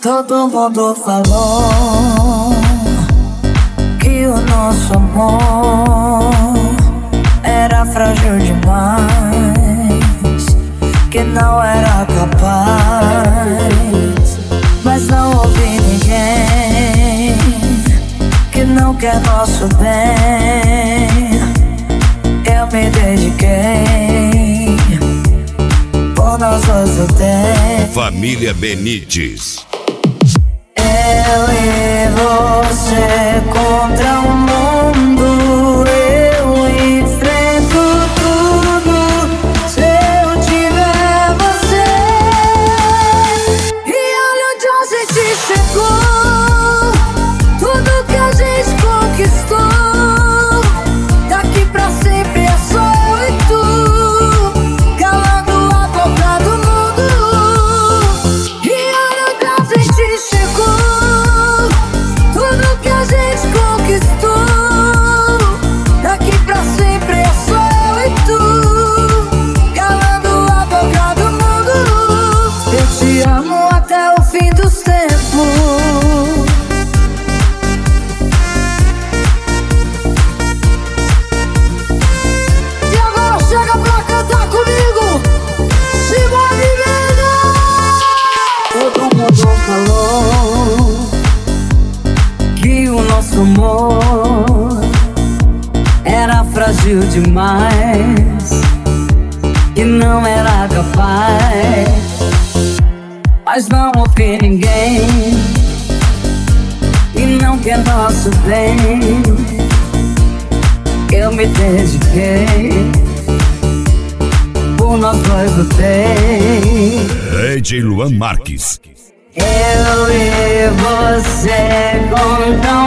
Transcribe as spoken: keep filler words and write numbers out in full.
Todo mundo falou que o nosso amor era frágil demais, que não era capaz. Mas não ouvi ninguém que não quer nosso bem. Eu me dediquei, por nós dois eu tenho. Família Benites. Eu e você contra o mundo, eu enfrento tudo se eu tiver você. E olha onde a gente chegou, tudo que a gente conquistou. Daqui pra sempre é só eu e tu, calando a boca do mundo. E olha onde a gente chegou, amor era frágil demais e não era capaz. Mas não ouvi ninguém e não quer nosso bem. Eu me dediquei, por nós dois lutei. D J Luan Marques. Eu e você contra